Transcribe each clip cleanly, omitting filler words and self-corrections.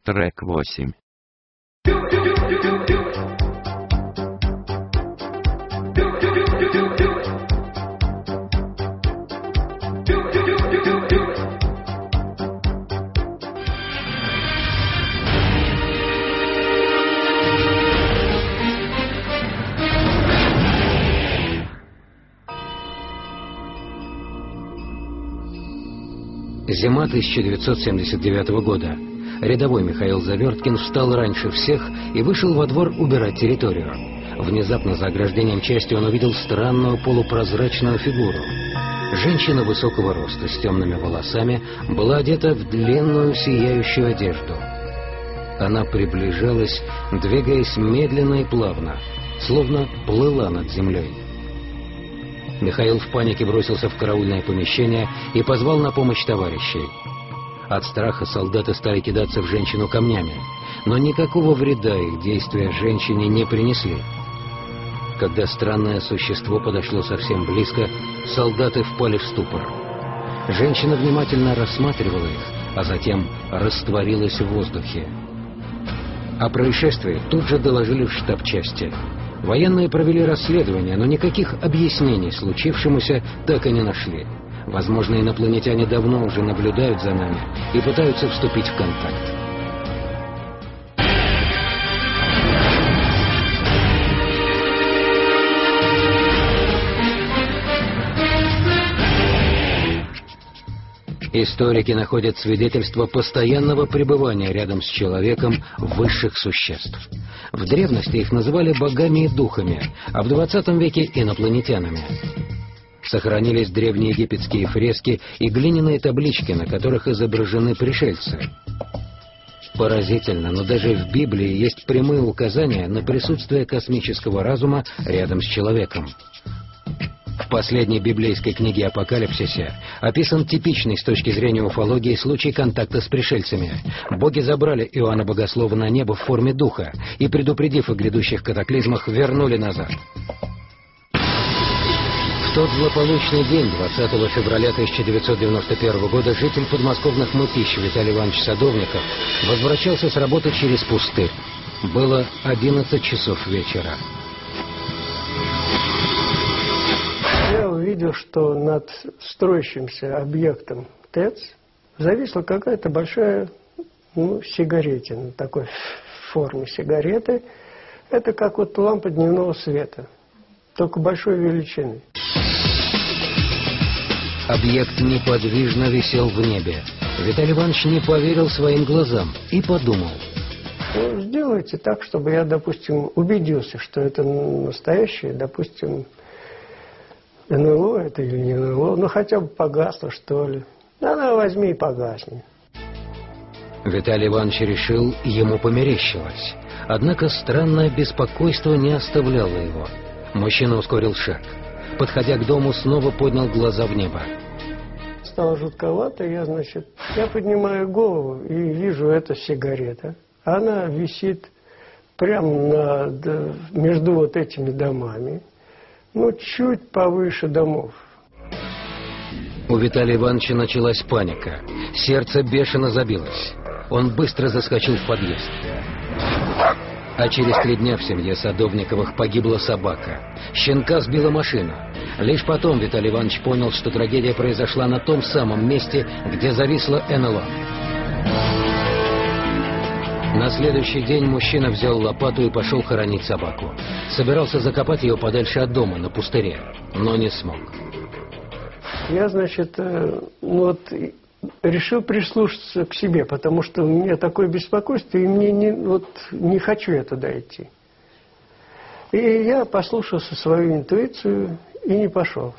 Трек 8. Зима 1979 года. Рядовой Михаил Заверткин встал раньше всех и вышел во двор убирать территорию. Внезапно за ограждением части он увидел странную полупрозрачную фигуру. Женщина высокого роста с темными волосами была одета в длинную сияющую одежду. Она приближалась, двигаясь медленно и плавно, словно плыла над землей. Михаил в панике бросился в караульное помещение и позвал на помощь товарищей. От страха солдаты стали кидаться в женщину камнями, но никакого вреда их действия женщине не принесли. Когда странное существо подошло совсем близко, солдаты впали в ступор. Женщина внимательно рассматривала их, а затем растворилась в воздухе. О происшествии тут же доложили в штаб части. Военные провели расследование, но никаких объяснений случившемуся так и не нашли. Возможно, инопланетяне давно уже наблюдают за нами и пытаются вступить в контакт. Историки находят свидетельства постоянного пребывания рядом с человеком высших существ. В древности их называли богами и духами, а в 20 веке инопланетянами. Сохранились древние египетские фрески и глиняные таблички, на которых изображены пришельцы. Поразительно, но даже в Библии есть прямые указания на присутствие космического разума рядом с человеком. В последней библейской книге «Апокалипсисе» описан типичный с точки зрения уфологии случай контакта с пришельцами. Боги забрали Иоанна Богослова на небо в форме духа и, предупредив о грядущих катаклизмах, вернули назад. В тот злополучный день, 20 февраля 1991 года, житель подмосковных Мытищ Виталий Иванович Садовников возвращался с работы через пустырь. Было 11 часов вечера. Я увидел, что над строящимся объектом ТЭЦ зависла какая-то большая сигаретина, такой в форме сигареты. Это как вот лампа дневного света, только большой величины. Объект неподвижно висел в небе. Виталий Иванович не поверил своим глазам и подумал. Ну, сделайте так, чтобы я, допустим, убедился, что это настоящее, допустим, НЛО это или не НЛО, ну хотя бы погасло, что ли. Да, возьми и погасни. Виталий Иванович решил, ему померещилось. Однако странное беспокойство не оставляло его. Мужчина ускорил шаг. Подходя к дому, снова поднял глаза в небо. Стало жутковато, я поднимаю голову и вижу, это сигарета. Она висит прямо между вот этими домами. Чуть повыше домов. У Виталия Ивановича началась паника. Сердце бешено забилось. Он быстро заскочил в подъезд. А через 3 дня в семье Садовниковых погибла собака. Щенка сбила машина. Лишь потом Виталий Иванович понял, что трагедия произошла на том самом месте, где зависло НЛО. На следующий день мужчина взял лопату и пошел хоронить собаку. Собирался закопать ее подальше от дома, на пустыре, но не смог. Я, решил прислушаться к себе, потому что у меня такое беспокойство, и мне не хочу я туда идти. И я послушался свою интуицию и не пошел.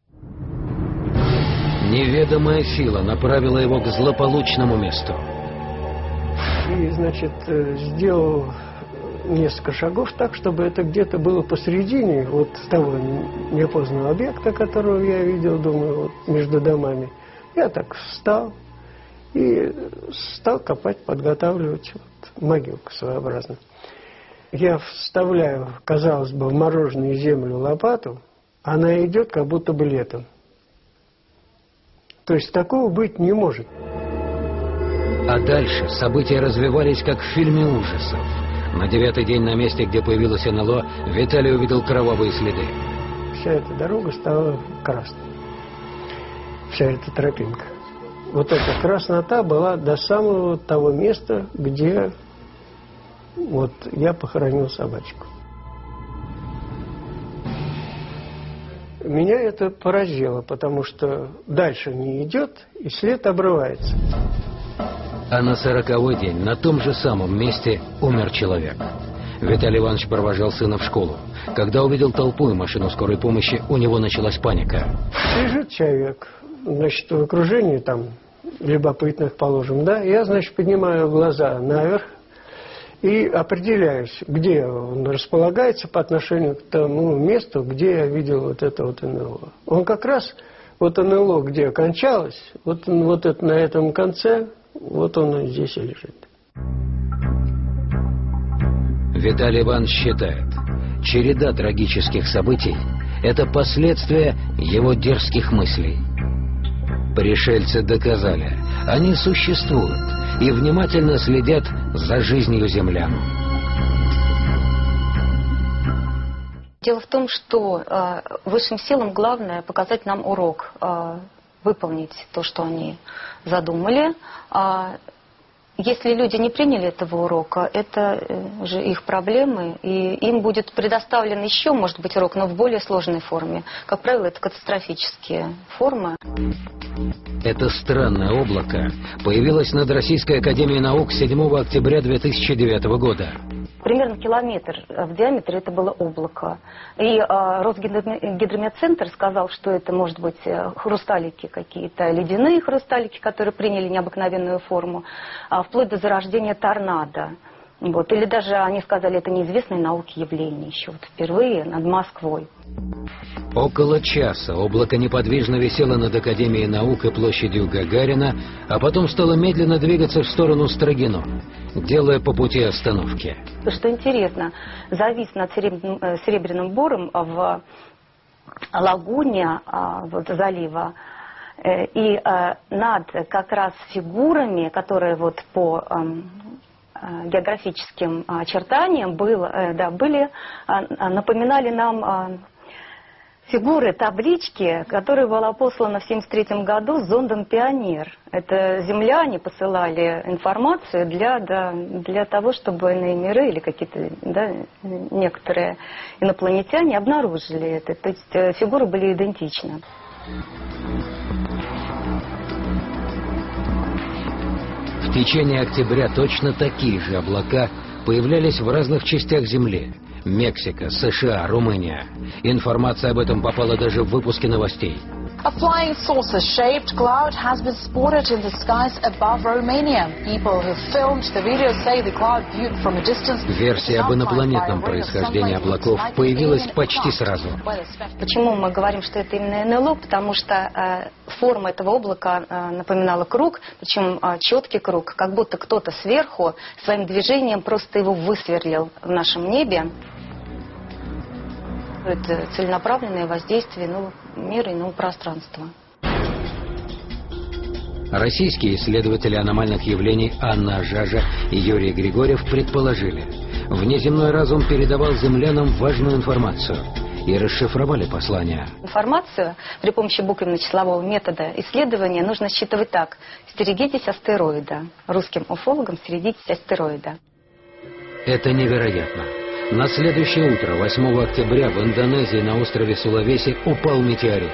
Неведомая сила направила его к злополучному месту. И, сделал несколько шагов так, чтобы это где-то было посередине вот того неопознанного объекта, которого я видел, думаю, между домами. Я так встал и стал копать, подготавливать могилку своеобразно. Я вставляю, казалось бы, в мороженую землю лопату, она идет как будто бы летом. То есть такого быть не может. А дальше события развивались как в фильме ужасов. На 9-й день на месте, где появилось НЛО, Виталий увидел кровавые следы. Вся эта дорога стала красной. Вся эта тропинка. Вот эта краснота была до самого того места, где вот я похоронил собачку. Меня это поразило, потому что дальше не идет, и след обрывается. А на 40-й день на том же самом месте умер человек. Виталий Иванович провожал сына в школу. Когда увидел толпу и машину скорой помощи, у него началась паника. Лежит человек, значит, в окружении там любопытных, положим, да, я, значит, поднимаю глаза наверх и определяюсь, где он располагается по отношению к тому месту, где я видел вот это вот НЛО. Он как раз, вот НЛО, где кончалось, вот это на этом конце, вот он здесь и лежит. Виталий Иванович считает, череда трагических событий – это последствия его дерзких мыслей. Пришельцы доказали, они существуют и внимательно следят за жизнью землян. Дело в том, что высшим силам главное показать нам урок, выполнить то, что они задумали. Если люди не приняли этого урока, это же их проблемы, и им будет предоставлен еще, может быть, урок, но в более сложной форме. Как правило, это катастрофические формы. Это странное облако появилось над Российской академией наук 7 октября 2009 года. Примерно километр в диаметре это было облако. И Росгидрометцентр сказал, что это может быть хрусталики какие-то, ледяные хрусталики, которые приняли необыкновенную форму, вплоть до зарождения торнадо. Вот. Или даже они сказали, это неизвестное науке явление еще вот впервые над Москвой. Около часа облако неподвижно висело над Академией наук и площадью Гагарина, а потом стало медленно двигаться в сторону Строгино, делая по пути остановки. Что интересно, завис над Серебряным Бором в лагуне вот, залива, и над как раз фигурами, которые вот по географическим очертаниям напоминали нам фигуры, таблички, которые была послана в 1973 году с зондом «Пионер». Это земляне посылали информацию для того, чтобы иные миры или какие-то некоторые инопланетяне обнаружили это. То есть фигуры были идентичны. В течение октября точно такие же облака появлялись в разных частях Земли. Мексика, США, Румыния. Информация об этом попала даже в выпуски новостей. A flying saucer-shaped cloud has been spotted in the skies above Romania. People who filmed the video say the cloud viewed from a distance. Версия об инопланетном происхождении облаков появилась почти сразу. Почему мы говорим, что это именно НЛО? Потому что форма этого облака напоминала круг, причем четкий круг, как будто кто-то сверху своим движением просто его высверлил в нашем небе. Это целенаправленное воздействие иного мира, иного пространства. Российские исследователи аномальных явлений Анна Жажа и Юрий Григорьев предположили, внеземной разум передавал землянам важную информацию и расшифровали послание. Информацию при помощи буквенно-числового метода исследования нужно считывать так: «Стерегитесь астероида». Русским уфологам «Стерегитесь астероида». Это невероятно. На следующее утро, 8 октября, в Индонезии на острове Сулавеси упал метеорит.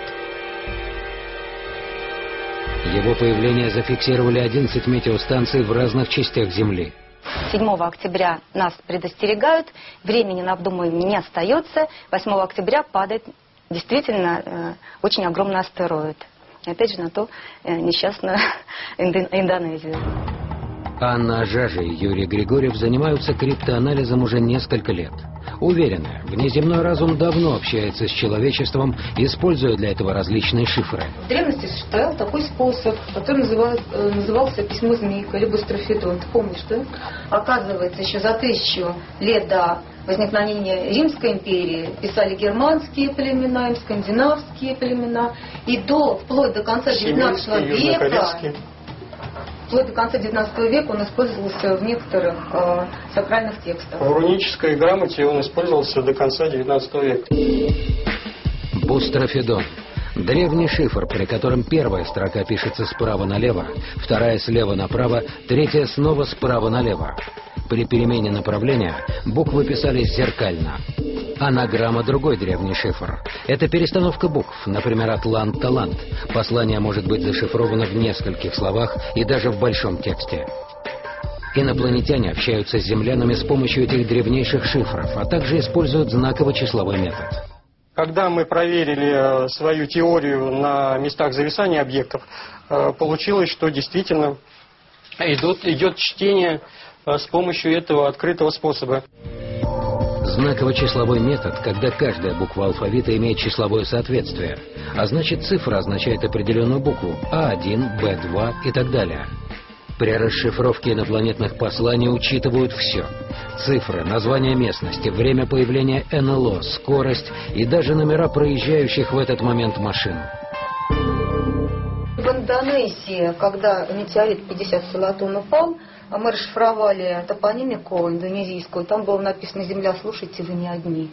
Его появление зафиксировали 11 метеостанций в разных частях Земли. 7 октября нас предостерегают, времени на обдумывание не остается. 8 октября падает действительно очень огромный астероид. И опять же на ту несчастную Индонезию. Анна Жажа и Юрий Григорьев занимаются криптоанализом уже несколько лет. Уверены, внеземной разум давно общается с человечеством, используя для этого различные шифры. В древности существовал такой способ, который назывался письмо змейка, либо строфидон. Ты помнишь, да? Оказывается, еще за 1000 лет до возникновения Римской империи писали германские племена, им скандинавские племена. И вплоть до конца 19 века вплоть до конца XIX века он использовался в некоторых сакральных текстах. В рунической грамоте он использовался до конца XIX века. Бустрофедон. Древний шифр, при котором первая строка пишется справа налево, вторая слева направо, третья снова справа налево. При перемене направления буквы писались зеркально. Анаграмма — другой древний шифр. Это перестановка букв, например, «Атлант-талант». Послание может быть зашифровано в нескольких словах и даже в большом тексте. Инопланетяне общаются с землянами с помощью этих древнейших шифров, а также используют знаково-числовой метод. Когда мы проверили свою теорию на местах зависания объектов, получилось, что действительно идет чтение с помощью этого открытого способа. Знаково-числовой метод, когда каждая буква алфавита имеет числовое соответствие, а значит цифра означает определенную букву А1, Б2 и так далее. При расшифровке инопланетных посланий учитывают все. Цифры, название местности, время появления НЛО, скорость и даже номера проезжающих в этот момент машин. В Индонезии, когда метеорит 50 килотонн упал, мы расшифровали топонимику индонезийскую. Там было написано: «Земля, слушайте, вы не одни».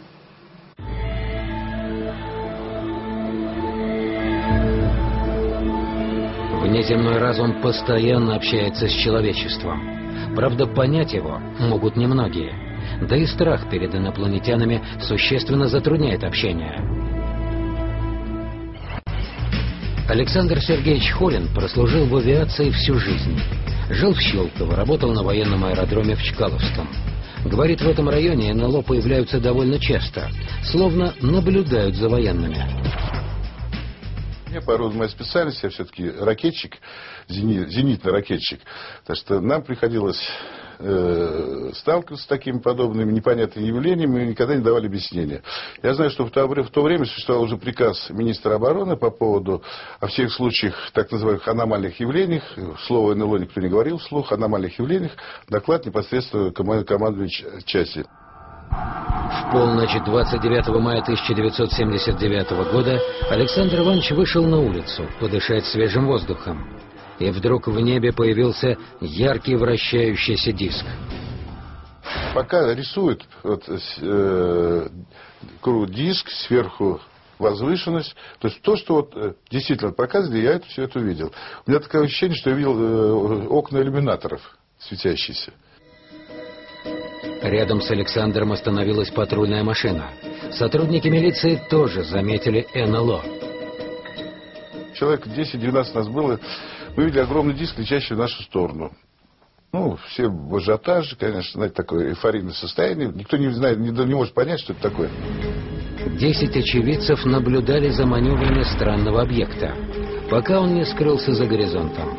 Внеземной разум постоянно общается с человечеством. Правда, понять его могут немногие. Да и страх перед инопланетянами существенно затрудняет общение. Александр Сергеевич Холин прослужил в авиации всю жизнь. Жил в Щелково, работал на военном аэродроме в Чкаловском. Говорит, в этом районе НЛО появляются довольно часто, словно наблюдают за военными. Я по роду моей специальности, я все-таки ракетчик, зенитный ракетчик. Так что нам приходилось сталкиваться с такими подобными непонятными явлениями, и никогда не давали объяснения. Я знаю, что в то время существовал уже приказ министра обороны по поводу о всех случаях так называемых аномальных явлениях. Слово НЛО никто не говорил вслух. Аномальных явлениях доклад непосредственно командующей части. В полночь 29 мая 1979 года Александр Иванович вышел на улицу подышать свежим воздухом. И вдруг в небе появился яркий вращающийся диск. Пока рисуют диск, сверху возвышенность, то есть то, что действительно показывали, я все это увидел. У меня такое ощущение, что я видел окна иллюминаторов светящиеся. Рядом с Александром остановилась патрульная машина. Сотрудники милиции тоже заметили НЛО. Человек 10-12 нас было. Мы видели огромный диск, летящий в нашу сторону. Ну, все в ажиотаже, конечно, знаете, такое эйфорийное состояние. Никто не знает, не может понять, что это такое. 10 очевидцев наблюдали за маневрами странного объекта, пока он не скрылся за горизонтом.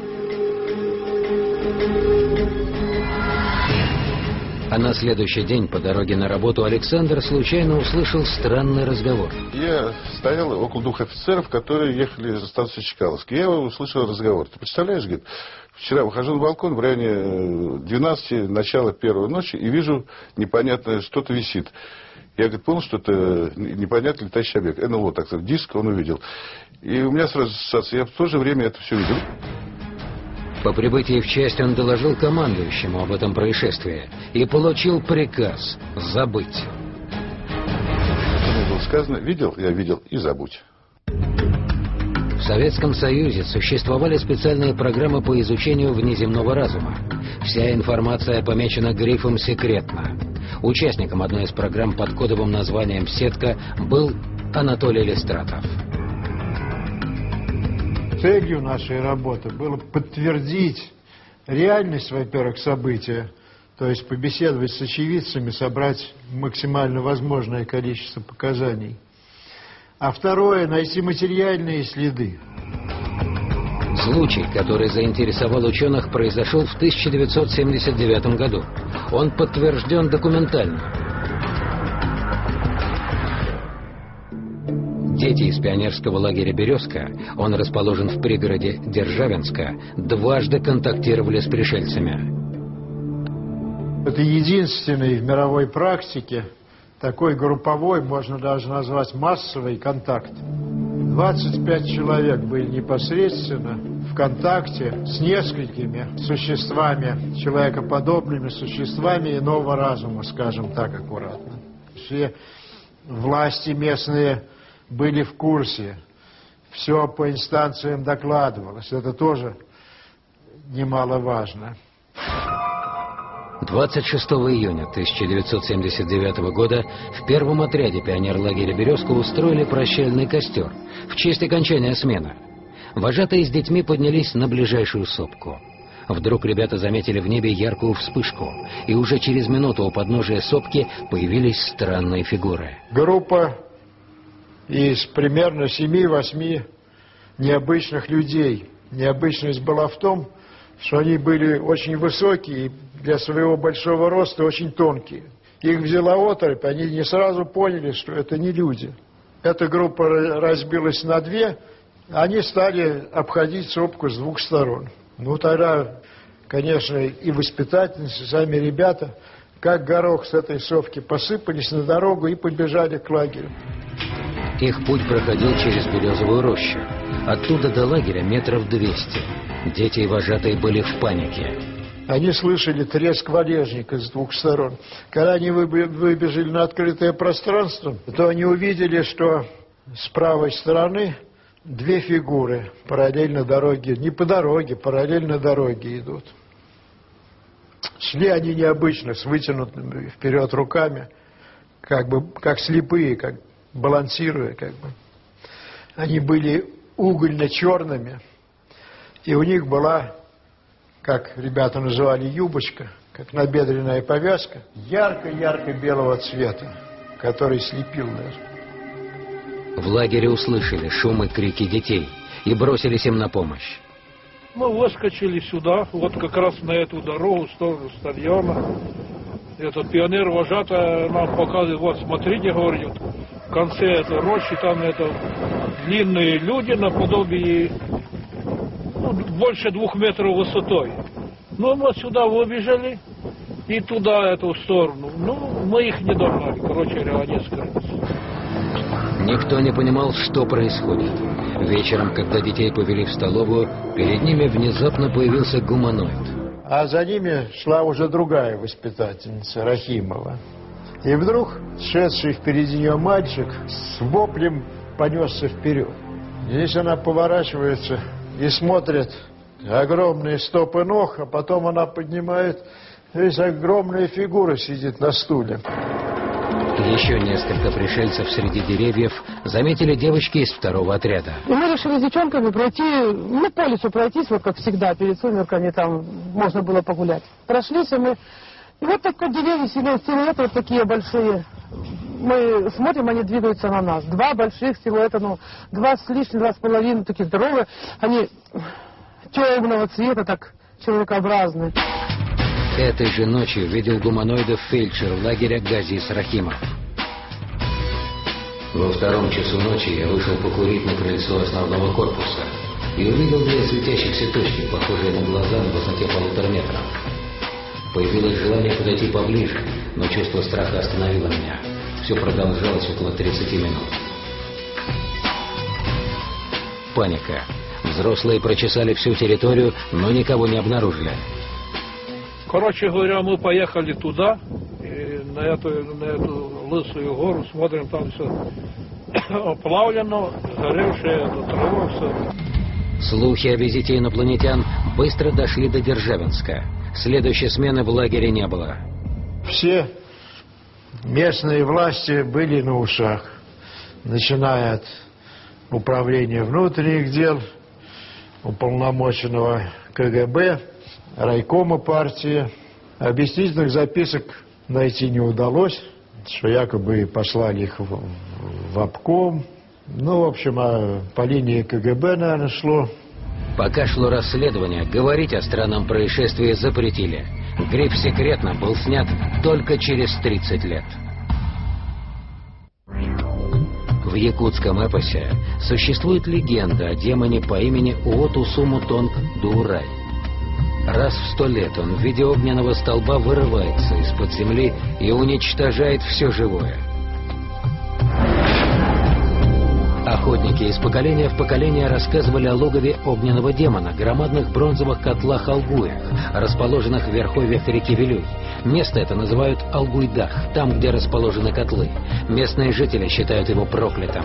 А на следующий день по дороге на работу Александр случайно услышал странный разговор. Я стоял около двух офицеров, которые ехали за станцию Чкаловской. Я услышал разговор. Ты представляешь, говорит, вчера выхожу на балкон в районе 12, начала первой ночи, и вижу непонятное, что-то висит. Я, говорит, понял, что это непонятный летающий объект. НЛО, так сказать, диск он увидел. И у меня сразу ассоциация, я в то же время это все видел. По прибытии в часть он доложил командующему об этом происшествии и получил приказ забыть. Мне было сказано, видел, я видел, и забудь. В Советском Союзе существовали специальные программы по изучению внеземного разума. Вся информация помечена грифом «Секретно». Участником одной из программ под кодовым названием «Сетка» был Анатолий Листратов. Целью нашей работы было подтвердить реальность, во-первых, события, то есть побеседовать с очевидцами, собрать максимально возможное количество показаний. А второе — найти материальные следы. Случай, который заинтересовал ученых, произошел в 1979 году. Он подтвержден документально. Дети из пионерского лагеря «Березка», он расположен в пригороде Державинска, дважды контактировали с пришельцами. Это единственный в мировой практике такой групповой, можно даже назвать массовый контакт. 25 человек были непосредственно в контакте с несколькими существами, человекоподобными существами иного разума, скажем так аккуратно. Все власти местные были в курсе, все по инстанциям докладывалось, это тоже немаловажно. 26 июня 1979 года в первом отряде пионерлагеря «Березка» устроили прощальный костер в честь окончания смены. Вожатые с детьми поднялись на ближайшую сопку. Вдруг ребята заметили в небе яркую вспышку, и уже через минуту у подножия сопки появились странные фигуры. Группа из примерно 7-8 необычных людей. Необычность была в том, что они были очень высокие и для своего большого роста очень тонкие. Их взяла оторопь, они не сразу поняли, что это не люди. Эта группа разбилась на две, они стали обходить сопку с двух сторон. Ну тогда, конечно, и воспитательницы, сами ребята, как горох с этой сопки, посыпались на дорогу и побежали к лагерю. Их путь проходил через березовую рощу. Оттуда до лагеря метров 200. Дети и вожатые были в панике. Они слышали треск валежника с двух сторон. Когда они выбежали на открытое пространство, то они увидели, что с правой стороны две фигуры параллельно дороге, не по дороге, параллельно дороге идут. Шли они необычно, с вытянутыми вперед руками, как слепые, как балансируя, Они были угольно-черными, и у них была, как ребята называли, юбочка, как набедренная повязка, ярко-ярко белого цвета, который слепил даже. В лагере услышали шум и крики детей и бросились им на помощь. Мы выскочили сюда, вот как раз на эту дорогу, в сторону стадиона. Этот пионер-вожатый нам показывает, вот смотрите, говорит, в конце этой рощи там длинные люди наподобие больше 2 метров высотой. Ну, мы сюда выбежали и туда, эту сторону. Ну, мы их не догнали, короче говоря, они скрылись. Никто не понимал, что происходит. Вечером, когда детей повели в столовую, перед ними внезапно появился гуманоид. А за ними шла уже другая воспитательница, Рахимова. И вдруг шедший впереди нее мальчик с воплем понесся вперед. Здесь она поворачивается и смотрит огромные стопы ног, а потом она поднимает, здесь огромная фигура сидит на стуле. Еще несколько пришельцев среди деревьев заметили девочки из второго отряда. И мы решили с девчонками пройти, по лесу пройтись, вот как всегда, перед сумерками там можно было погулять. Прошлись, и мы... И вот такие деревья, силуэты вот такие большие. Мы смотрим, они двигаются на нас. 2 больших силуэта, 2 с лишним, 2,5, такие здоровые. Они темного цвета, так человекообразные. Этой же ночью видел гуманоидов фельдшер лагеря Газис Рахимов. Во 2 часу ночи я вышел покурить на крыльцо основного корпуса и увидел 2 светящихся точки, похожие на глаза на высоте 1,5 метра. Появилось желание подойти поближе, но чувство страха остановило меня. Все продолжалось около 30 минут. Паника. Взрослые прочесали всю территорию, но никого не обнаружили. Короче говоря, мы поехали туда, и на эту лысую гору, смотрим, там все оплавлено, горевшее, трава, все. Слухи о визите инопланетян быстро дошли до Державинска. Следующей смены в лагере не было. Все местные власти были на ушах, начиная от управления внутренних дел, уполномоченного КГБ, райкома партии. Объяснительных записок найти не удалось, что якобы послали их в обком. В общем, по линии КГБ, наверное, шло. Пока шло расследование, говорить о странном происшествии запретили. Гриф «Секретно» был снят только через 30 лет. В якутском эпосе существует легенда о демоне по имени Уоту-Суму-Тонг Дуурай. Раз в 100 лет он в виде огненного столба вырывается из-под земли и уничтожает все живое. А Охотники из поколения в поколение рассказывали о логове огненного демона, громадных бронзовых котлах-алгуях, расположенных в верховьях реки Вилюй. Место это называют Алгуйдах, там, где расположены котлы. Местные жители считают его проклятым.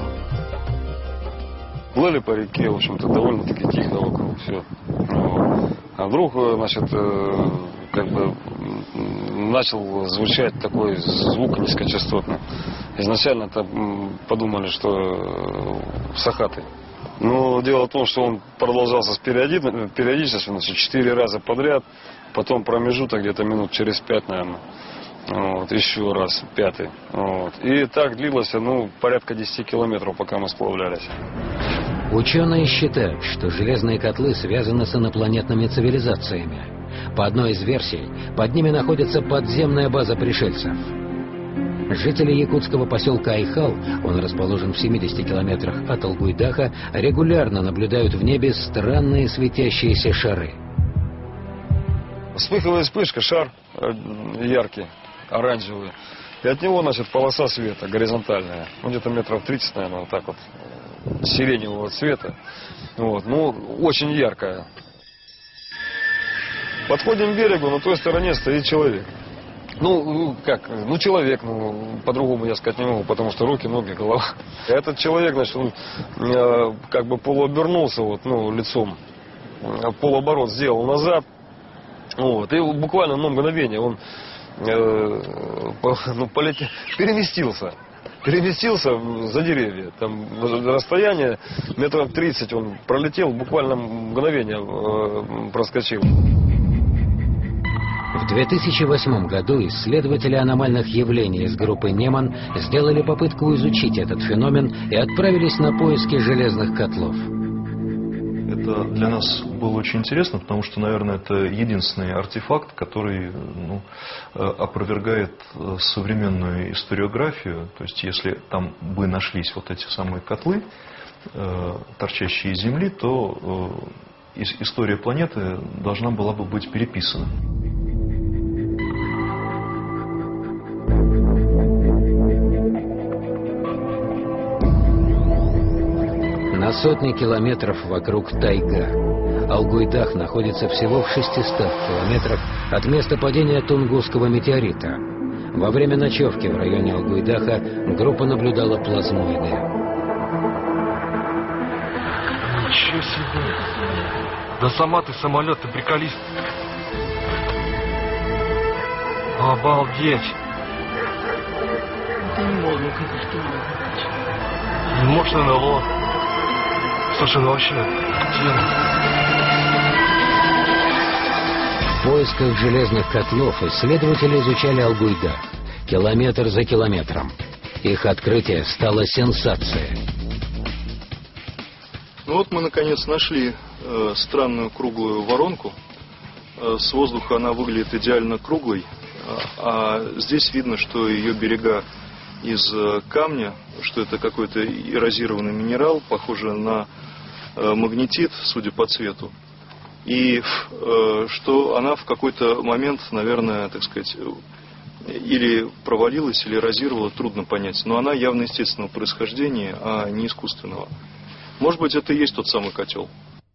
Плыли по реке, в общем-то, довольно-таки тихо вокруг все. А вдруг, значит, как бы начал звучать такой звук низкочастотный. Изначально-то подумали, что сахаты. Но дело в том, что он продолжался с периодичностью, значит, 4 раза подряд, потом промежуток где-то минут через 5, наверное. Вот, еще раз, 5. Вот. И так длилось, порядка 10 километров, пока мы сплавлялись. Ученые считают, что железные котлы связаны с инопланетными цивилизациями. По одной из версий, под ними находится подземная база пришельцев. Жители якутского поселка Айхал, он расположен в 70 километрах от Алгуйдаха, регулярно наблюдают в небе странные светящиеся шары. Вспыхивает вспышка, шар яркий, оранжевый. И от него, значит, полоса света горизонтальная. Где-то метров 30, наверное, вот так вот. Сиреневого цвета. Вот. Очень яркая. Подходим к берегу, на той стороне стоит человек. Человек, по-другому я сказать не могу, потому что руки, ноги, голова. Этот человек, значит, он как бы полуобернулся, лицом, полуоборот сделал назад. Вот. И буквально на мгновение он переместился за деревья. Там расстояние метров 30 он пролетел, буквально мгновение проскочил. В 2008 году исследователи аномальных явлений из группы Неман сделали попытку изучить этот феномен и отправились на поиски железных котлов. Это для нас было очень интересно, потому что, наверное, это единственный артефакт, который опровергает современную историографию. То есть, если там бы нашлись вот эти самые котлы, торчащие из Земли, то история планеты должна была бы быть переписана. На сотни километров вокруг тайга. Алгуйдах находится всего в 600 километрах от места падения Тунгусского метеорита. Во время ночевки в районе Алгуйдаха группа наблюдала плазмоиды. Ничего себе! Да сама ты самолет, ты приколист. Обалдеть! Это не можно, конечно, не может НЛО. Слушай, вообще, где? В поисках железных котлов исследователи изучали Алгуйдах километр за километром. Их открытие стало сенсацией. Мы наконец нашли странную круглую воронку. С воздуха она выглядит идеально круглой, а здесь видно, что ее берега из камня, что это какой-то эрозированный минерал, похожий на магнетит, судя по цвету, и что она в какой-то момент, наверное, так сказать, или провалилась, или эрозировала, трудно понять, но она явно естественного происхождения, а не искусственного. Может быть, это и есть тот самый котел.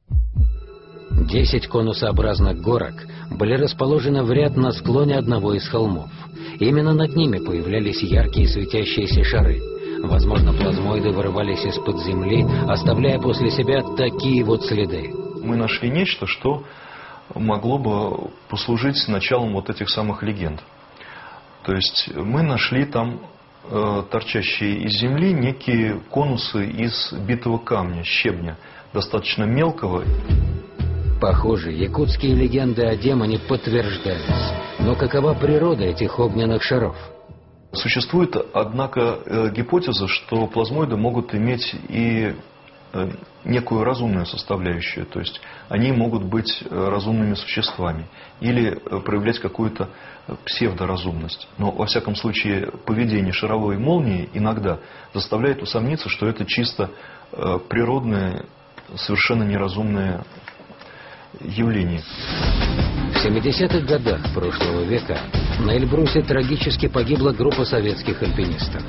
10 конусообразных горок были расположены в ряд на склоне одного из холмов. Именно над ними появлялись яркие светящиеся шары. Возможно, плазмоиды вырывались из-под земли, оставляя после себя такие вот следы. Мы нашли нечто, что могло бы послужить началом вот этих самых легенд. То есть мы нашли там торчащие из земли некие конусы из битого камня, щебня, достаточно мелкого. Похоже, якутские легенды о демоне подтверждались. Но какова природа этих огненных шаров? Существует, однако, гипотеза, что плазмоиды могут иметь и некую разумную составляющую, то есть они могут быть разумными существами или проявлять какую-то псевдоразумность. Но, во всяком случае, поведение шаровой молнии иногда заставляет усомниться, что это чисто природное, совершенно неразумное явление. В 70-х годах прошлого века на Эльбрусе трагически погибла группа советских альпинистов.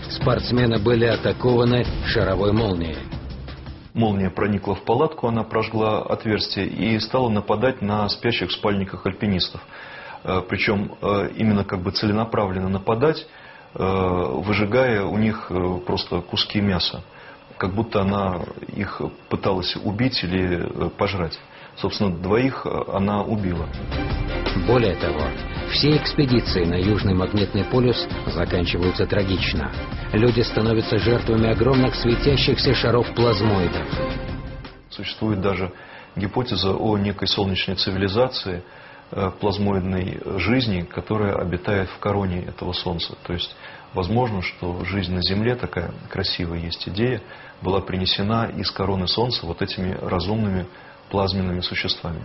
Спортсмены были атакованы шаровой молнией. Молния проникла в палатку, она прожгла отверстие и стала нападать на спящих в спальниках альпинистов. Причем именно как бы целенаправленно нападать, выжигая у них просто куски мяса. Как будто она их пыталась убить или пожрать. Собственно, 2 она убила. Более того, все экспедиции на Южный магнитный полюс заканчиваются трагично. Люди становятся жертвами огромных светящихся шаров плазмоидов. Существует даже гипотеза о некой солнечной цивилизации, плазмоидной жизни, которая обитает в короне этого Солнца. То есть, возможно, что жизнь на Земле, такая красивая есть идея, была принесена из короны Солнца вот этими разумными плазменными существами.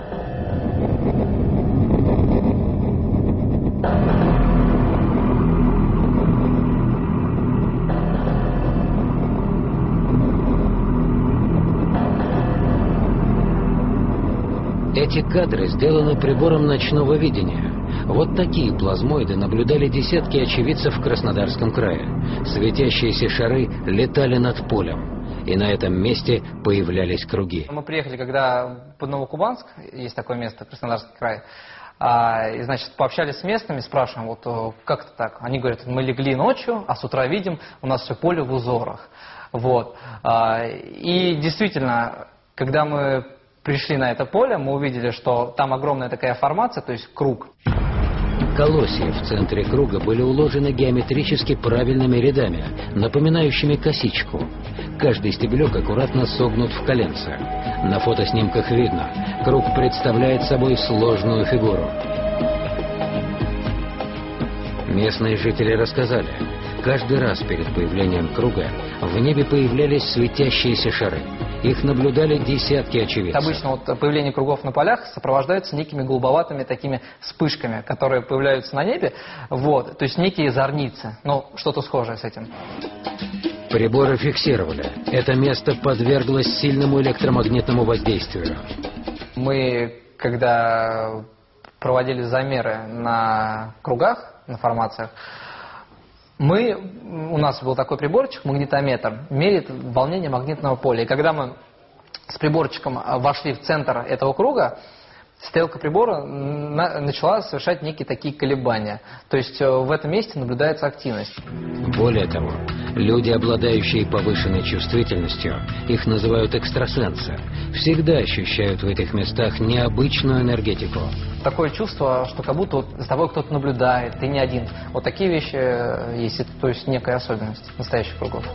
Эти кадры сделаны прибором ночного видения. Вот такие плазмоиды наблюдали десятки очевидцев в Краснодарском крае. Светящиеся шары летали над полем, и на этом месте появлялись круги. Мы приехали, когда под Новокубанск, есть такое место, Краснодарский край, и, значит, пообщались с местными, спрашиваем, вот как это так? Они говорят, мы легли ночью, а с утра видим, у нас все поле в узорах. Вот. И действительно, когда мы пришли на это поле, мы увидели, что там огромная такая формация, то есть круг. Колосья в центре круга были уложены геометрически правильными рядами, напоминающими косичку. Каждый стебелек аккуратно согнут в коленце. На фотоснимках видно, круг представляет собой сложную фигуру. Местные жители рассказали, каждый раз перед появлением круга в небе появлялись светящиеся шары. Их наблюдали десятки очевидцев. Обычно вот появление кругов на полях сопровождается некими голубоватыми такими вспышками, которые появляются на небе. Вот, то есть некие зорницы. Ну, что-то схожее с этим. Приборы фиксировали. Это место подверглось сильному электромагнитному воздействию. Мы, когда проводили замеры на кругах, на формациях, у нас был такой приборчик, магнитометр, меряет волнение магнитного поля. И когда мы с приборчиком вошли в центр этого круга, стрелка прибора начала совершать некие такие колебания. То есть в этом месте наблюдается активность. Более того, люди, обладающие повышенной чувствительностью, их называют экстрасенсы, всегда ощущают в этих местах необычную энергетику. Такое чувство, что как будто вот за тобой кто-то наблюдает, ты не один. Вот такие вещи есть, это, то есть некая особенность настоящих кругов.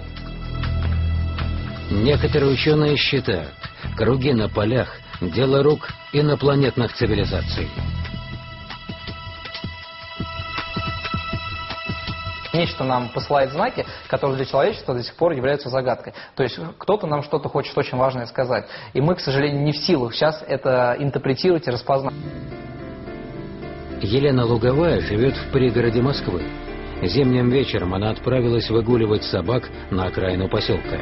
Некоторые ученые считают, круги на полях – дело рук инопланетных цивилизаций. Нечто нам посылает знаки, которые для человечества до сих пор являются загадкой. То есть кто-то нам что-то хочет очень важное сказать. И мы, к сожалению, не в силах сейчас это интерпретировать и распознать. Елена Луговая живет в пригороде Москвы. Зимним вечером она отправилась выгуливать собак на окраину поселка.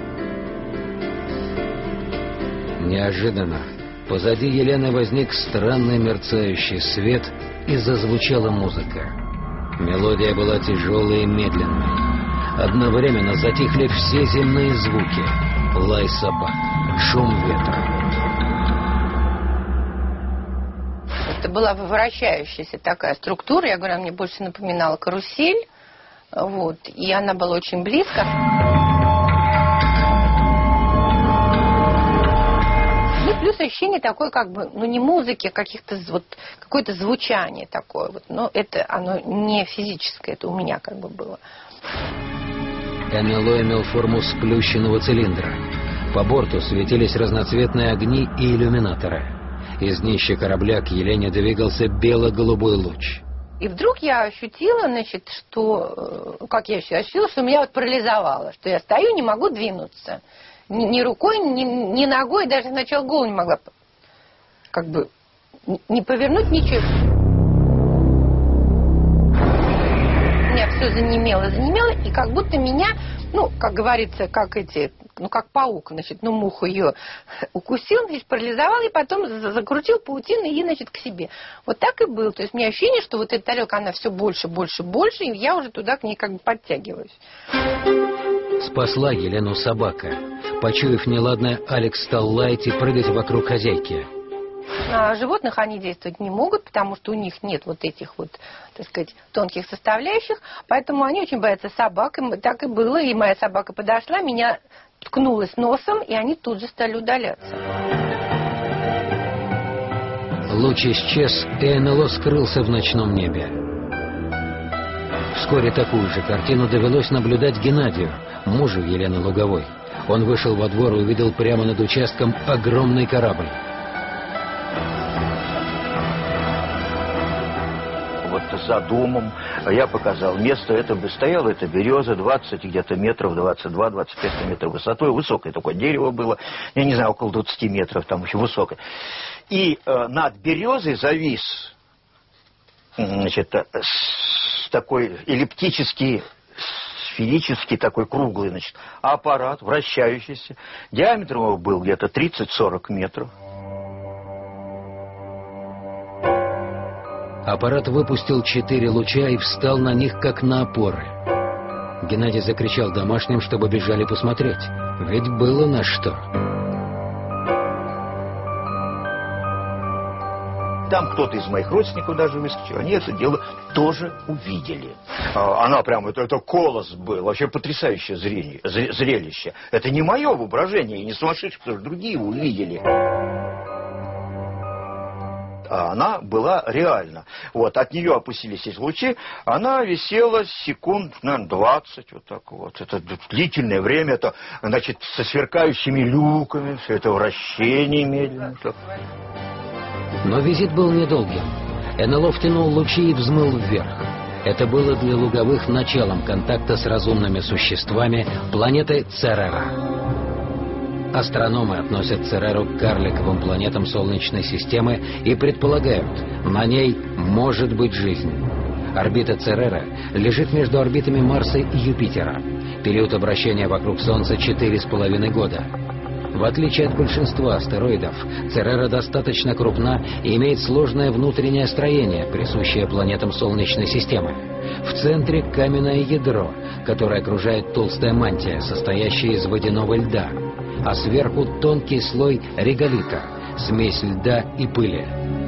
Неожиданно позади Елены возник странный мерцающий свет и зазвучала музыка. Мелодия была тяжелой и медленной. Одновременно затихли все земные звуки. Лай собак, шум ветра. Это была вращающаяся такая структура, я говорю, она мне больше напоминала карусель, вот, и она была очень близко. И плюс ощущение такое, как бы, ну не музыки, а каких-то вот, какое-то звучание такое, вот, но это оно не физическое, это у меня как бы было. НЛО имел форму сплющенного цилиндра. По борту светились разноцветные огни и иллюминаторы. Из днища корабля к Елене двигался бело-голубой луч. И вдруг я ощутила, значит, что, как я ощутила, что меня вот парализовало, что я стою, не могу двинуться. Ни рукой, ни ногой, даже сначала голову не могла как бы не повернуть, ничего. У меня все занемело, и как будто меня ну, как говорится, как паук, значит, муху ее укусил, значит, парализовал, и потом закрутил паутину и, значит, к себе. Вот так и было. То есть у меня ощущение, что вот эта тарелка, она все больше, и я уже туда к ней как бы подтягиваюсь. Спасла Елену собака. Почуяв неладное, Алекс стал лаять и прыгать вокруг хозяйки. На животных они действовать не могут, потому что у них нет вот этих вот, так сказать, тонких составляющих, поэтому они очень боятся собак, и так и было, и моя собака подошла, меня ткнулась носом, и они тут же стали удаляться. Луч исчез, и НЛО скрылся в ночном небе. Вскоре такую же картину довелось наблюдать Геннадию, мужу Елены Луговой. Он вышел во двор и увидел прямо над участком огромный корабль. Вот за домом я показал место, это бы стояло, это береза, 20 где-то метров, 22-25 метров высотой, высокое такое дерево было, я не знаю, около 20 метров, там еще высокое. И над березой завис, значит, такой эллиптический, сферический, такой круглый, значит, аппарат, вращающийся. Диаметр его был где-то 30-40 метров. Аппарат выпустил 4 луча и встал на них, как на опоры. Геннадий закричал домашним, чтобы бежали посмотреть. Ведь было на что. Там кто-то из моих родственников даже выскочил. Они это дело тоже увидели. Она прям, это колос был. Вообще потрясающее зрелище. Это не мое воображение, и не сумасшедшее, потому что другие его увидели. А она была реально. Вот, от нее опустились эти лучи, она висела секунд, наверное, 20, вот так вот. Это длительное время, это, значит, со сверкающими люками, все это вращение медленно. Но визит был недолгим. НЛО втянул лучи и взмыл вверх. Это было для Луговых началом контакта с разумными существами планеты Церера. Астрономы относят Цереру к карликовым планетам Солнечной системы и предполагают, на ней может быть жизнь. Орбита Церера лежит между орбитами Марса и Юпитера. Период обращения вокруг Солнца 4,5 года. В отличие от большинства астероидов, Церера достаточно крупна и имеет сложное внутреннее строение, присущее планетам Солнечной системы. В центре каменное ядро, которое окружает толстая мантия, состоящая из водяного льда, а сверху тонкий слой реголита, смесь льда и пыли.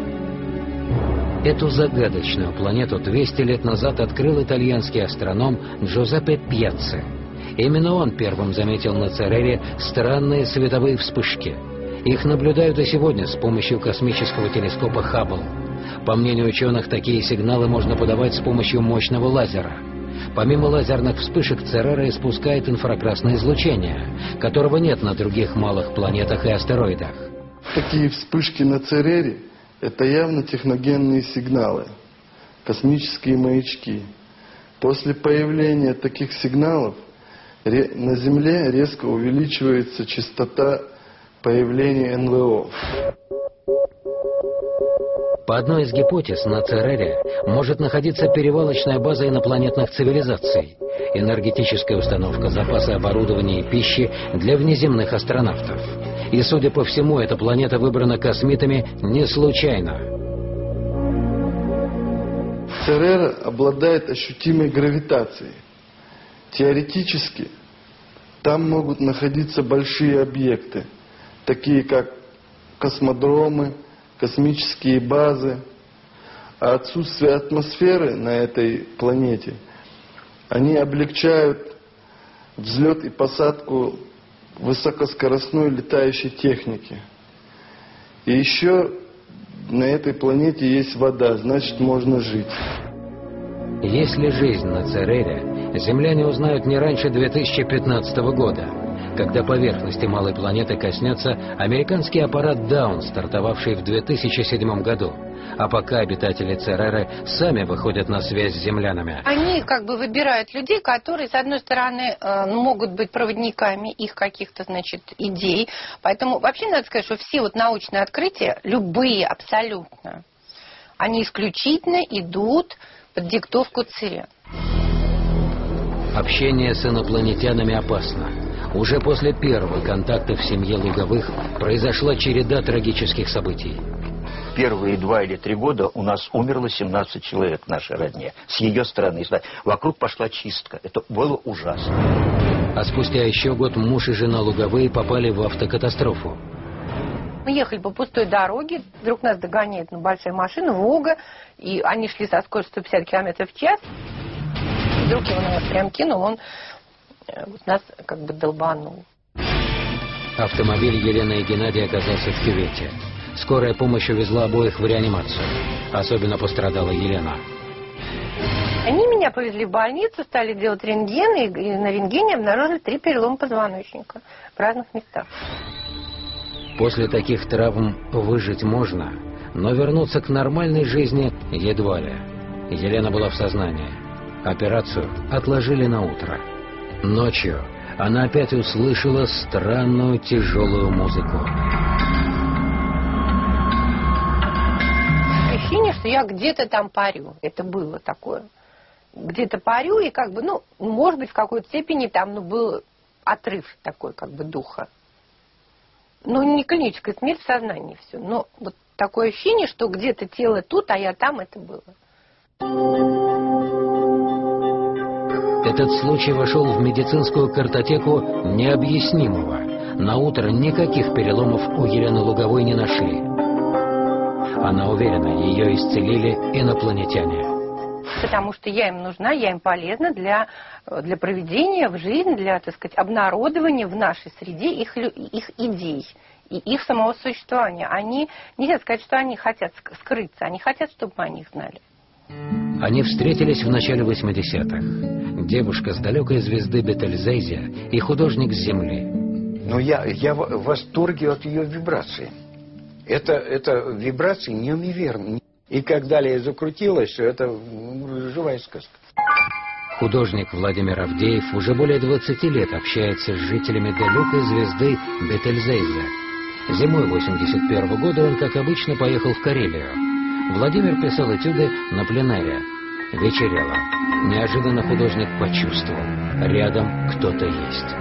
Эту загадочную планету 200 лет назад открыл итальянский астроном Джузеппе Пьяцци. Именно он первым заметил на Церере странные световые вспышки. Их наблюдают и сегодня с помощью космического телескопа Хаббл. По мнению ученых, такие сигналы можно подавать с помощью мощного лазера. Помимо лазерных вспышек, Церера испускает инфракрасное излучение, которого нет на других малых планетах и астероидах. Такие вспышки на Церере – это явно техногенные сигналы, космические маячки. После появления таких сигналов на Земле резко увеличивается частота появления НЛО. По одной из гипотез, на Церере может находиться перевалочная база инопланетных цивилизаций, энергетическая установка, запасы оборудования и пищи для внеземных астронавтов. И, судя по всему, эта планета выбрана космитами не случайно. Церера обладает ощутимой гравитацией. Теоретически, там могут находиться большие объекты, такие как космодромы, космические базы. А отсутствие атмосферы на этой планете, они облегчают взлет и посадку высокоскоростной летающей техники. И еще на этой планете есть вода, значит, можно жить. Если жизнь на Церере, земляне узнают не раньше 2015 года, когда поверхности малой планеты коснется американский аппарат Даун, стартовавший в 2007 году. А пока обитатели Цереры сами выходят на связь с землянами. Они как бы выбирают людей, которые, с одной стороны, могут быть проводниками их каких-то, значит, идей. Поэтому вообще надо сказать, что все вот научные открытия, любые абсолютно, они исключительно идут под диктовку Цереры. Общение с инопланетянами опасно. Уже после первого контакта в семье Луговых произошла череда трагических событий. Первые 2 или 3 года у нас умерло 17 человек в нашей родне. С ее стороны. Вокруг пошла чистка. Это было ужасно. А спустя еще год муж и жена Луговые попали в автокатастрофу. Мы ехали по пустой дороге, вдруг нас догоняет большая машина, Волга, и они шли со скоростью 150 км в час. Вдруг его на нас прям кинул, он нас как бы долбанул. Автомобиль Елены и Геннадия оказался в кювете. Скорая помощь увезла обоих в реанимацию. Особенно пострадала Елена. Они меня повезли в больницу, стали делать рентген, и на рентгене обнаружили 3 перелома позвоночника в разных местах. После таких травм выжить можно, но вернуться к нормальной жизни едва ли. Елена была в сознании. Операцию отложили на утро. Ночью она опять услышала странную тяжелую музыку. Ощущение, что я где-то там парю. Это было такое. Где-то парю, и как бы, может быть, в какой-то степени там, был отрыв такой, как бы, духа. Не клиническая смерть в сознании все. Но вот такое ощущение, что где-то тело тут, а я там, это было. Этот случай вошел в медицинскую картотеку необъяснимого. На утро никаких переломов у Елены Луговой не нашли. Она уверена, ее исцелили инопланетяне. Потому что я им нужна, я им полезна для проведения в жизнь, для, так сказать, обнародования в нашей среде их идей и их самого существования. Нельзя сказать, что они хотят скрыться, они хотят, чтобы мы о них знали. Они встретились в начале 80-х. Девушка с далекой звезды Бетельзейзе и художник с Земли. Я в восторге от ее вибрации. Это вибрации неимоверные. И как далее закрутилось, это живая сказка. Художник Владимир Авдеев уже более 20 лет общается с жителями далекой звезды Бетельзейзе. Зимой 81-го года он, как обычно, поехал в Карелию. Владимир писал этюды на пленэре. Вечерело. Неожиданно художник почувствовал. Рядом кто-то есть.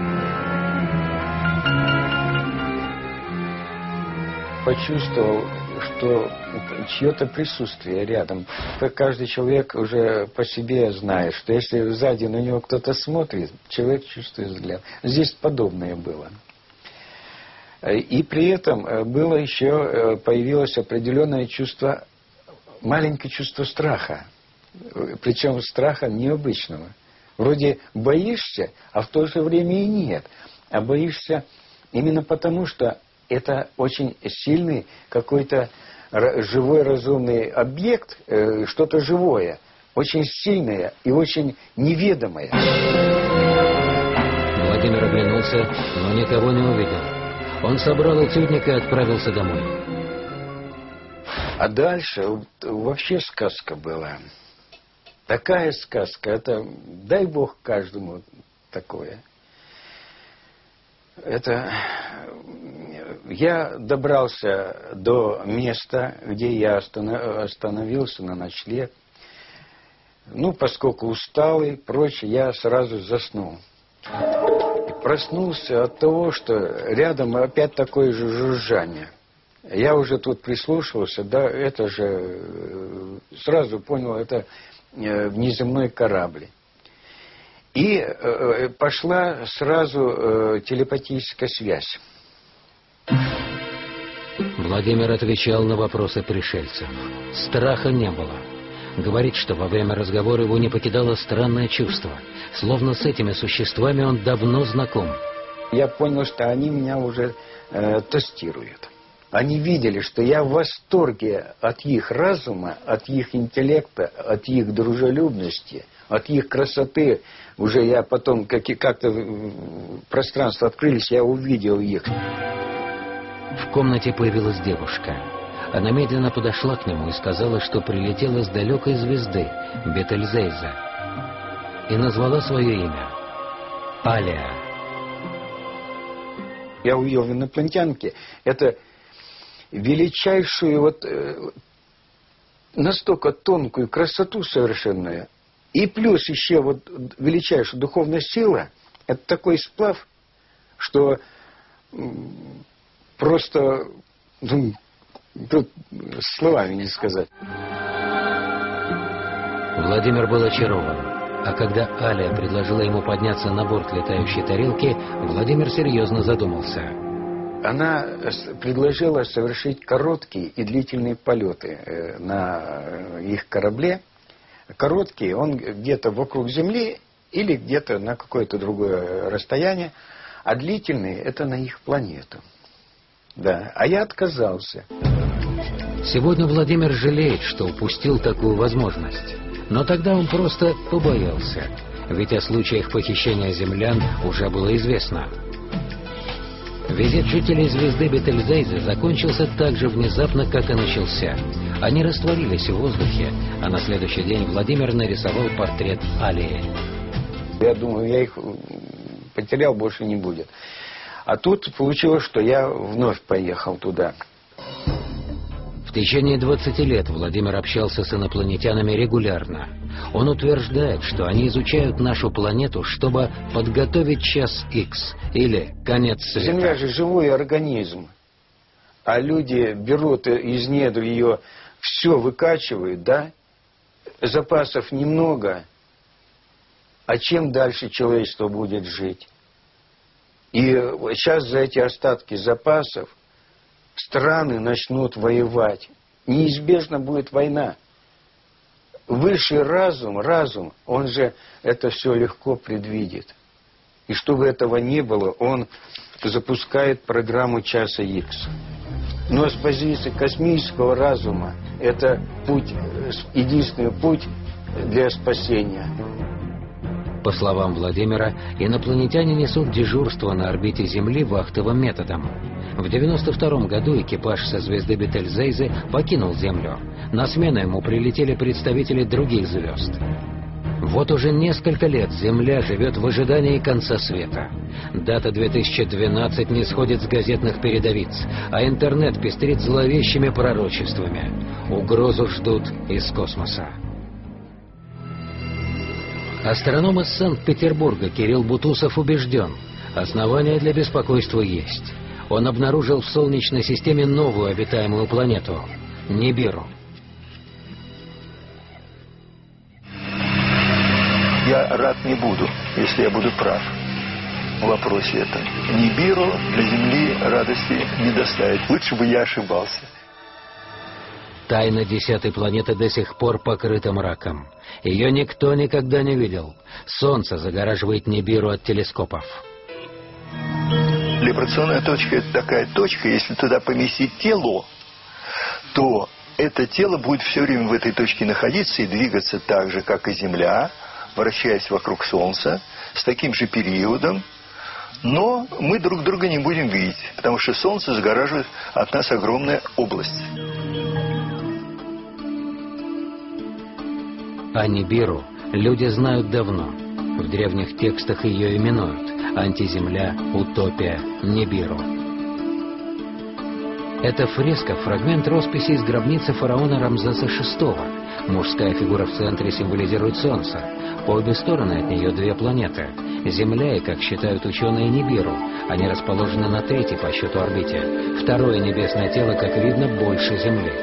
Почувствовал, что чье-то присутствие рядом. Каждый человек уже по себе знает, что если сзади на него кто-то смотрит, человек чувствует взгляд. Здесь подобное было. И при этом было еще, появилось определенное чувство, маленькое чувство страха. Причем страха необычного. Вроде боишься, а в то же время и нет. А боишься именно потому, что это очень сильный какой-то живой разумный объект, что-то живое, очень сильное и очень неведомое. Владимир оглянулся, но никого не увидел. Он собрал этюдник и отправился домой. А дальше вообще сказка была. Такая сказка, это дай Бог каждому такое. Я добрался до места, где я остановился на ночлег. Поскольку усталый, прочее, я сразу заснул. И проснулся от того, что рядом опять такое же жужжание. Я уже тут прислушивался, это же сразу понял, это внеземной корабль. И пошла сразу телепатическая связь. Владимир отвечал на вопросы пришельцев. Страха не было. Говорит, что во время разговора его не покидало странное чувство. Словно с этими существами он давно знаком. Я понял, что они меня уже тестируют. Они видели, что я в восторге от их разума, от их интеллекта, от их дружелюбности, от их красоты. Уже я потом, как-то пространство открылись, я увидел их. В комнате появилась девушка. Она медленно подошла к нему и сказала, что прилетела с далекой звезды, Бетельзейзе, и назвала свое имя — Алия. Я увидел в инопланетянке это величайшую, настолько тонкую красоту совершенную, И плюс еще вот величайшая духовная сила – это такой сплав, что просто тут словами не сказать. Владимир был очарован. А когда Аля предложила ему подняться на борт летающей тарелки, Владимир серьезно задумался. Она предложила совершить короткие и длительные полеты на их корабле. Короткие, он где-то вокруг Земли или где-то на какое-то другое расстояние, а длительные – это на их планету. Да, а я отказался. Сегодня Владимир жалеет, что упустил такую возможность. Но тогда он просто побоялся, ведь о случаях похищения землян уже было известно. Визит жителей звезды Бетельгейзе закончился так же внезапно, как и начался. Они растворились в воздухе, а на следующий день Владимир нарисовал портрет Алии. Я думаю, я их потерял, больше не будет. А тут получилось, что я вновь поехал туда. В течение 20 лет Владимир общался с инопланетянами регулярно. Он утверждает, что они изучают нашу планету, чтобы подготовить час Х или конец света. Земля же живой организм, а люди берут из недр ее, все выкачивают, да? Запасов немного, а чем дальше человечество будет жить? И сейчас за эти остатки запасов страны начнут воевать. Неизбежно будет война. Высший разум, он же это все легко предвидит. И чтобы этого не было, он запускает программу часа Х. Но с позиции космического разума это путь, единственный путь для спасения. По словам Владимира, инопланетяне несут дежурство на орбите Земли вахтовым методом. В 1992 году экипаж со звезды Бетельгейзе покинул Землю. На смену ему прилетели представители других звезд. Вот уже несколько лет Земля живет в ожидании конца света. Дата 2012 не сходит с газетных передовиц, а интернет пестрит зловещими пророчествами. Угрозу ждут из космоса. Астроном из Санкт-Петербурга Кирилл Бутусов убежден, основания для беспокойства есть. Он обнаружил в Солнечной системе новую обитаемую планету – Нибиру. Я рад не буду, если я буду прав в вопросе этом. Нибиру для Земли радости не доставит. Лучше бы я ошибался. Тайна 10-й планеты до сих пор покрыта мраком. Ее никто никогда не видел. Солнце загораживает Нибиру от телескопов. Либрационная точка – это такая точка, если туда поместить тело, то это тело будет все время в этой точке находиться и двигаться так же, как и Земля, вращаясь вокруг Солнца, с таким же периодом, но мы друг друга не будем видеть, потому что Солнце загораживает от нас огромная область. А Нибиру люди знают давно. В древних текстах ее именуют «Антиземля», «Утопия», «Нибиру». Эта фреска – фрагмент росписи из гробницы фараона Рамзеса VI. Мужская фигура в центре символизирует Солнце. По обе стороны от нее две планеты – Земля и, как считают ученые, Нибиру. Они расположены на третьей по счету орбите. Второе небесное тело, как видно, больше Земли.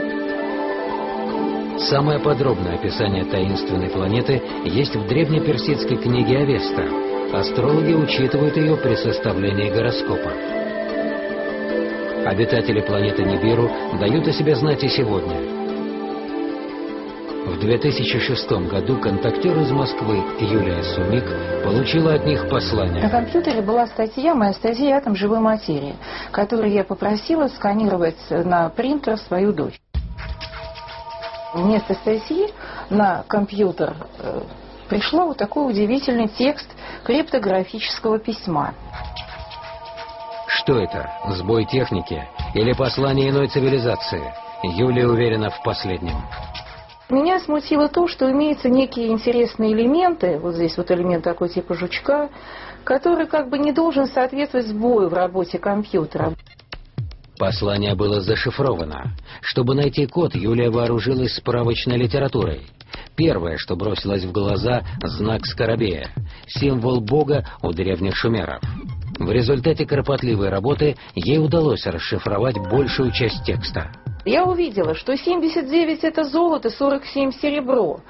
Самое подробное описание таинственной планеты есть в древнеперсидской книге Авеста. Астрологи учитывают ее при составлении гороскопа. Обитатели планеты Нибиру дают о себе знать и сегодня. В 2006 году контактер из Москвы Юлия Сумик получила от них послание. На компьютере была статья, моя статья «Атом живой материи», которую я попросила сканировать на принтер свою дочь. Вместо статьи на компьютер пришел вот такой удивительный текст криптографического письма. Что это? Сбой техники? Или послание иной цивилизации? Юлия уверена в последнем. Меня смутило то, что имеются некие интересные элементы, вот здесь вот элемент такой типа жучка, который как бы не должен соответствовать сбою в работе компьютера. Послание было зашифровано. Чтобы найти код, Юлия вооружилась справочной литературой. Первое, что бросилось в глаза — знак скоробея, символ бога у древних шумеров. В результате кропотливой работы ей удалось расшифровать большую часть текста. Я увидела, что 79 это золото, 47 серебро,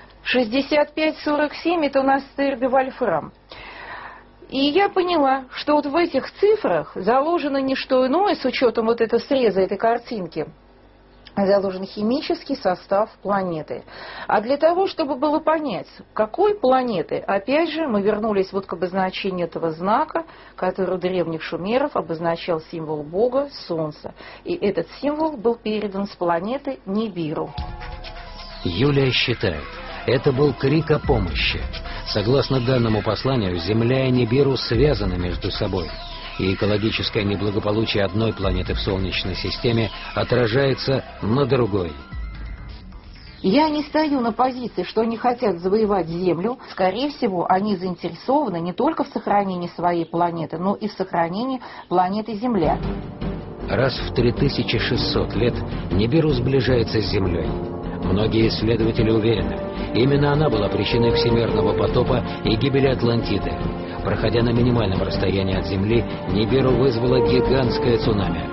65-47 это у нас вольфрам. И я поняла, что вот в этих цифрах заложено не что иное, с учетом вот этого среза этой картинки, заложен химический состав планеты. А для того, чтобы было понять, какой планеты, опять же, мы вернулись вот к обозначению этого знака, который у древних шумеров обозначал символ бога Солнца. И этот символ был передан с планеты Нибиру. Юлия считает, это был крик о помощи. Согласно данному посланию, Земля и Нибиру связаны между собой. И экологическое неблагополучие одной планеты в Солнечной системе отражается на другой. Я не стою на позиции, что они хотят завоевать Землю. Скорее всего, они заинтересованы не только в сохранении своей планеты, но и в сохранении планеты Земля. Раз в 3600 лет Нибиру сближается с Землей. Многие исследователи уверены, именно она была причиной всемирного потопа и гибели Атлантиды. Проходя на минимальном расстоянии от Земли, Нибиру вызвала гигантское цунами.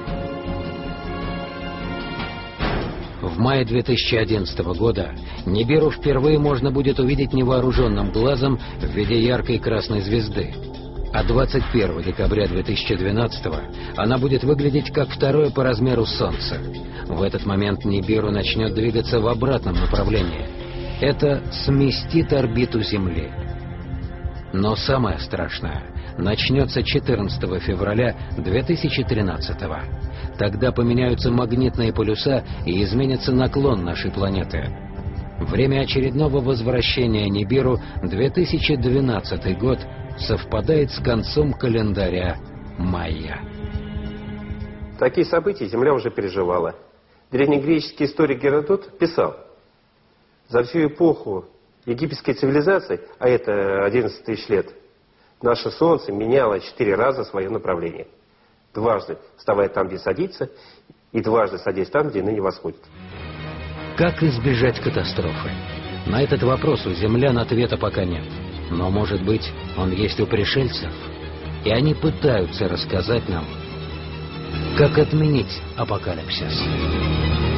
В мае 2011 года Нибиру впервые можно будет увидеть невооруженным глазом в виде яркой красной звезды. А 21 декабря 2012 она будет выглядеть как второе по размеру Солнце. В этот момент Нибиру начнет двигаться в обратном направлении. Это сместит орбиту Земли. Но самое страшное начнется 14 февраля 2013 года. Тогда поменяются магнитные полюса и изменится наклон нашей планеты. Время очередного возвращения Нибиру, 2012 год, совпадает с концом календаря майя. Такие события Земля уже переживала. Древнегреческий историк Геродот писал: за всю эпоху египетской цивилизации, а это 11 тысяч лет, наше Солнце меняло 4 раза свое направление. Дважды вставая там, где садится, и дважды садясь там, где ныне восходит. Как избежать катастрофы? На этот вопрос у землян ответа пока нет. Но, может быть, он есть у пришельцев? И они пытаются рассказать нам, как отменить апокалипсис.